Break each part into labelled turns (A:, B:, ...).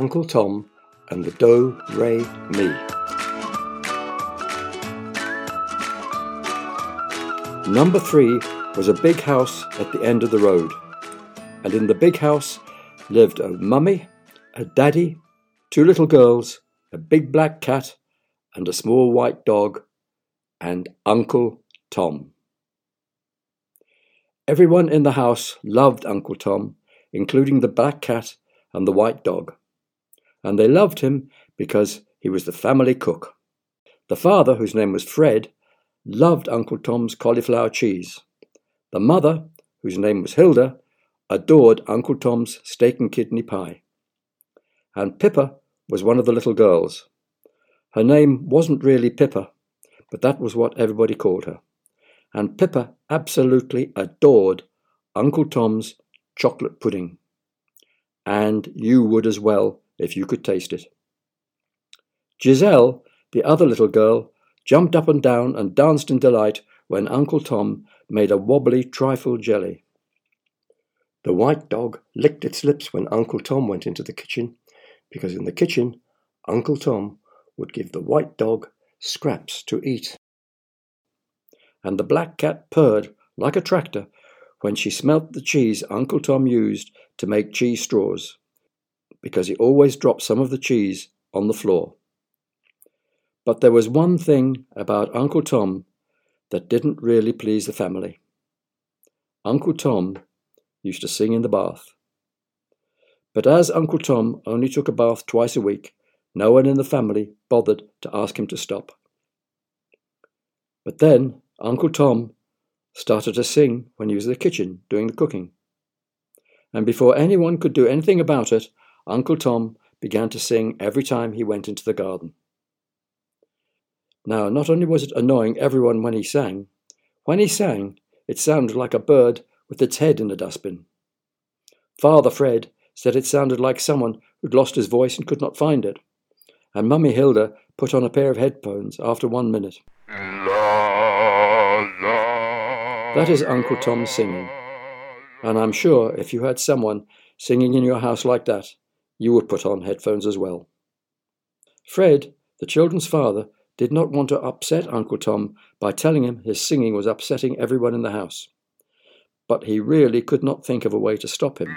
A: Uncle Tom and the Do-Re-Mi. Number 3 was a big house at the end of the road, and in the big house lived a mummy, a daddy, 2 little girls, a big black cat, and a small white dog, and Uncle Tom. Everyone in the house loved Uncle Tom, including the black cat and the white dog, and they loved him because he was the family cook. The father, whose name was Fred, loved Uncle Tom's cauliflower cheese. The mother, whose name was Hilda, adored Uncle Tom's steak and kidney pie. And Pippa was one of the little girls. Her name wasn't really Pippa, but that was what everybody called her. And Pippa absolutely adored Uncle Tom's chocolate pudding. And you would as well if you could taste it. Giselle, the other little girl, jumped up and down and danced in delight when Uncle Tom made a wobbly trifle jelly. The white dog licked its lips when Uncle Tom went into the kitchen, because in the kitchen, Uncle Tom would give the white dog scraps to eat. And the black cat purred like a tractor when she smelt the cheese Uncle Tom used to make cheese straws, because he always dropped some of the cheese on the floor. But there was one thing about Uncle Tom that didn't really please the family. Uncle Tom used to sing in the bath. But as Uncle Tom only took a bath twice a week, no one in the family bothered to ask him to stop. But then Uncle Tom started to sing when he was in the kitchen doing the cooking. And before anyone could do anything about it, Uncle Tom began to sing every time he went into the garden. Now, not only was it annoying everyone when he sang, it sounded like a bird with its head in a dustbin. Father Fred said it sounded like someone who'd lost his voice and could not find it, and Mummy Hilda put on a pair of headphones after 1 minute. That is Uncle Tom singing, and I'm sure if you had someone singing in your house like that, you would put on headphones as well. Fred, the children's father, did not want to upset Uncle Tom by telling him his singing was upsetting everyone in the house. But he really could not think of a way to stop him.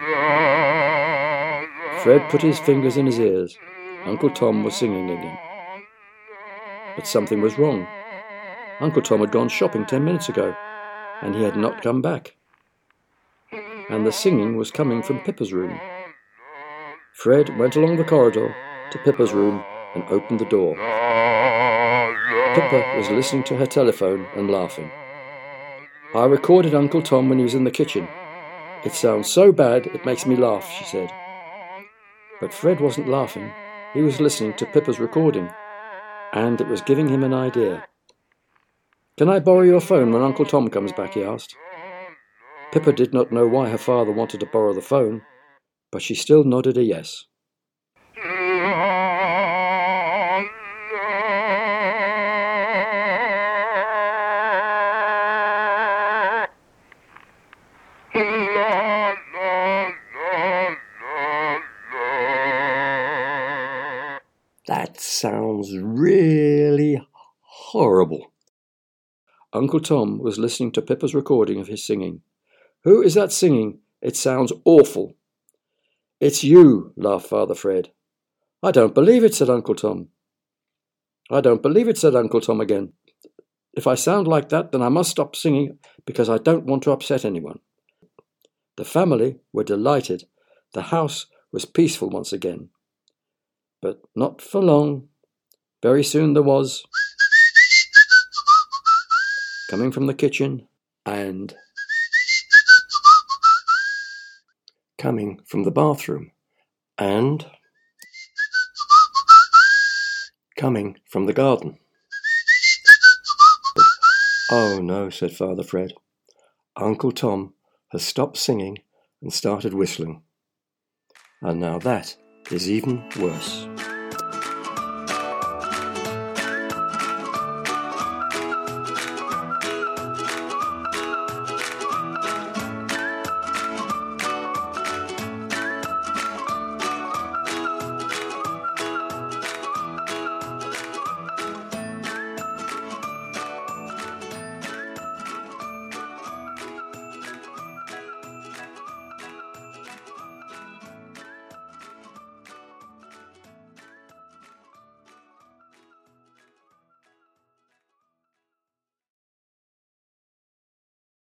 A: Fred put his fingers in his ears. Uncle Tom was singing again. But something was wrong. Uncle Tom had gone shopping 10 minutes ago, and he had not come back. And the singing was coming from Pippa's room. Fred went along the corridor to Pippa's room and opened the door. Pippa was listening to her telephone and laughing. I recorded Uncle Tom when he was in the kitchen. It sounds so bad it makes me laugh, she said. But Fred wasn't laughing. He was listening to Pippa's recording, and it was giving him an idea. Can I borrow your phone when Uncle Tom comes back, he asked. Pippa did not know why her father wanted to borrow the phone, but she still nodded a yes. That sounds really horrible. Uncle Tom was listening to Pippa's recording of his singing. Who is that singing? It sounds awful. It's you, laughed Father Fred. I don't believe it, said Uncle Tom. I don't believe it, said Uncle Tom again. If I sound like that, then I must stop singing because I don't want to upset anyone. The family were delighted. The house was peaceful once again. But not for long. Very soon there was, coming from the kitchen, and coming from the bathroom, and coming from the garden. Oh no, said Father Fred. Uncle Tom has stopped singing and started whistling. And now that is even worse.